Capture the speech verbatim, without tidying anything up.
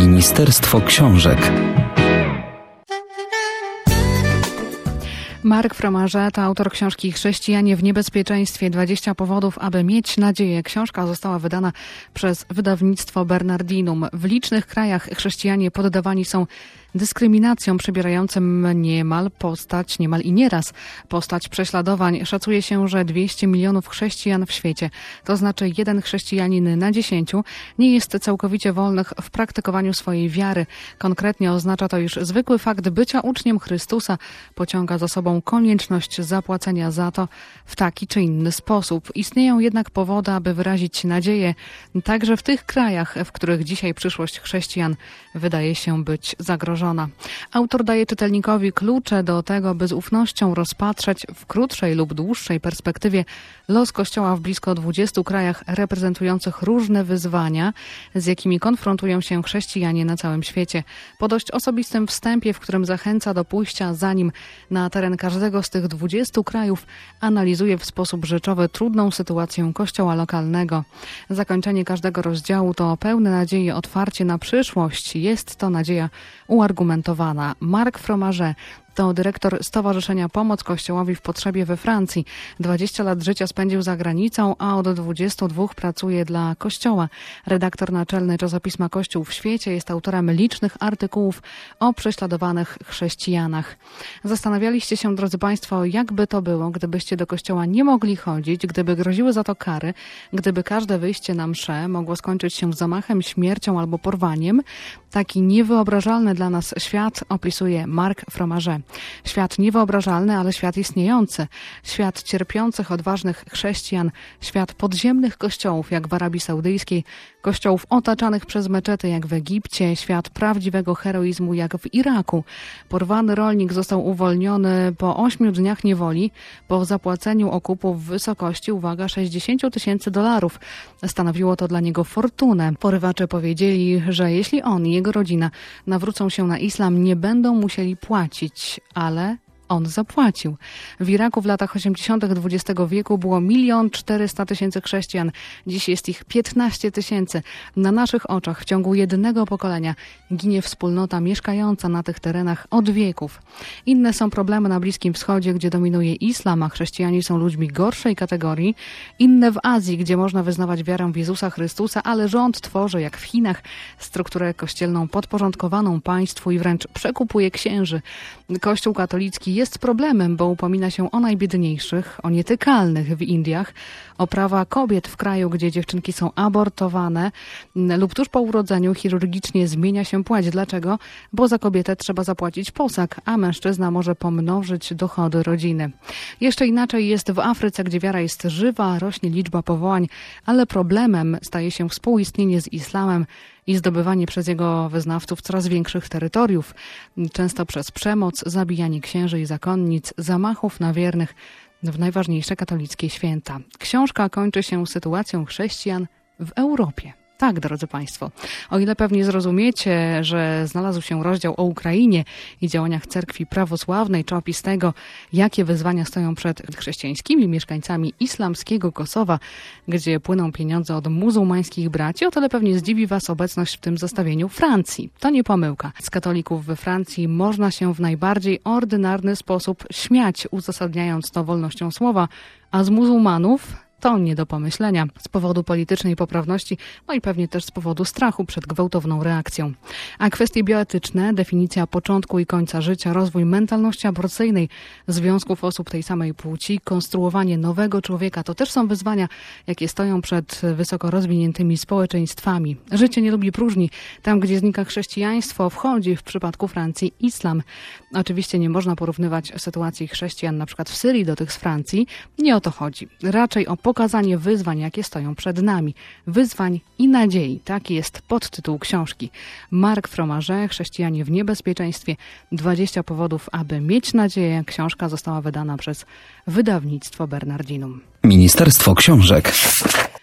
Ministerstwo Książek. Mark Fromaget to autor książki Chrześcijanie w niebezpieczeństwie. dwadzieścia powodów, aby mieć nadzieję. Książka została wydana przez wydawnictwo Bernardinum. W licznych krajach chrześcijanie poddawani są dyskryminacją przybierającym niemal postać, niemal i nieraz postać prześladowań. Szacuje się, że dwieście milionów chrześcijan w świecie, to znaczy jeden chrześcijanin na dziesięciu, nie jest całkowicie wolnych w praktykowaniu swojej wiary. Konkretnie oznacza to, iż zwykły fakt bycia uczniem Chrystusa pociąga za sobą konieczność zapłacenia za to w taki czy inny sposób. Istnieją jednak powody, aby wyrazić nadzieję, także w tych krajach, w których dzisiaj przyszłość chrześcijan wydaje się być zagrożona. Autor daje czytelnikowi klucze do tego, by z ufnością rozpatrzeć w krótszej lub dłuższej perspektywie los Kościoła w blisko dwudziestu krajach reprezentujących różne wyzwania, z jakimi konfrontują się chrześcijanie na całym świecie. Po dość osobistym wstępie, w którym zachęca do pójścia za nim na teren każdego z tych dwudziestu krajów, analizuje w sposób rzeczowy trudną sytuację Kościoła lokalnego. Zakończenie każdego rozdziału to pełne nadziei otwarcie na przyszłość. Jest to nadzieja uargumentowana. Mark Fromaget to dyrektor Stowarzyszenia Pomoc Kościołowi w Potrzebie we Francji. dwadzieścia lat życia spędził za granicą, a od dwudziestu dwóch pracuje dla Kościoła. Redaktor naczelny czasopisma Kościół w świecie, jest autorem licznych artykułów o prześladowanych chrześcijanach. Zastanawialiście się, drodzy Państwo, jakby to było, gdybyście do Kościoła nie mogli chodzić, gdyby groziły za to kary, gdyby każde wyjście na mszę mogło skończyć się zamachem, śmiercią albo porwaniem? Taki niewyobrażalny dla nas świat opisuje Mark Fromaget. Świat niewyobrażalny, ale świat istniejący. Świat cierpiących, odważnych chrześcijan. Świat podziemnych kościołów, jak w Arabii Saudyjskiej. Kościołów otaczanych przez meczety, jak w Egipcie. Świat prawdziwego heroizmu, jak w Iraku. Porwany rolnik został uwolniony po ośmiu dniach niewoli, po zapłaceniu okupu w wysokości, uwaga, sześćdziesiąt tysięcy dolarów. Stanowiło to dla niego fortunę. Porywacze powiedzieli, że jeśli on i jego rodzina nawrócą się na islam, nie będą musieli płacić, ale on zapłacił. W Iraku w latach osiemdziesiątych dwudziestego wieku było milion czterysta tysięcy chrześcijan. Dziś jest ich piętnaście tysięcy. Na naszych oczach w ciągu jednego pokolenia ginie wspólnota mieszkająca na tych terenach od wieków. Inne są problemy na Bliskim Wschodzie, gdzie dominuje islam, a chrześcijanie są ludźmi gorszej kategorii. Inne w Azji, gdzie można wyznawać wiarę w Jezusa Chrystusa, ale rząd tworzy, jak w Chinach, strukturę kościelną podporządkowaną państwu i wręcz przekupuje księży. Kościół katolicki jest problemem, bo upomina się o najbiedniejszych, o nietykalnych w Indiach, o prawa kobiet w kraju, gdzie dziewczynki są abortowane lub tuż po urodzeniu chirurgicznie zmienia się płeć. Dlaczego? Bo za kobietę trzeba zapłacić posag, a mężczyzna może pomnożyć dochody rodziny. Jeszcze inaczej jest w Afryce, gdzie wiara jest żywa, rośnie liczba powołań, ale problemem staje się współistnienie z islamem i zdobywanie przez jego wyznawców coraz większych terytoriów, często przez przemoc, zabijanie księży i zakonnic, zamachów na wiernych w najważniejsze katolickie święta. Książka kończy się sytuacją chrześcijan w Europie. Tak, drodzy Państwo, o ile pewnie zrozumiecie, że znalazł się rozdział o Ukrainie i działaniach cerkwi prawosławnej, czy opis tego, jakie wyzwania stoją przed chrześcijańskimi mieszkańcami islamskiego Kosowa, gdzie płyną pieniądze od muzułmańskich braci, o tyle pewnie zdziwi Was obecność w tym zestawieniu Francji. To nie pomyłka. Z katolików we Francji można się w najbardziej ordynarny sposób śmiać, uzasadniając to wolnością słowa, a z muzułmanów to nie do pomyślenia. Z powodu politycznej poprawności, no i pewnie też z powodu strachu przed gwałtowną reakcją. A kwestie bioetyczne, definicja początku i końca życia, rozwój mentalności aborcyjnej, związków osób tej samej płci, konstruowanie nowego człowieka, to też są wyzwania, jakie stoją przed wysoko rozwiniętymi społeczeństwami. Życie nie lubi próżni. Tam, gdzie znika chrześcijaństwo, wchodzi w przypadku Francji islam. Oczywiście nie można porównywać sytuacji chrześcijan na przykład w Syrii do tych z Francji. Nie o to chodzi. Raczej o pokazanie wyzwań, jakie stoją przed nami. Wyzwań i nadziei. Taki jest podtytuł książki. Mark Fromaget, Chrześcijanie w niebezpieczeństwie. dwadzieścia powodów, aby mieć nadzieję. Książka została wydana przez wydawnictwo Bernardinum. Ministerstwo Książek.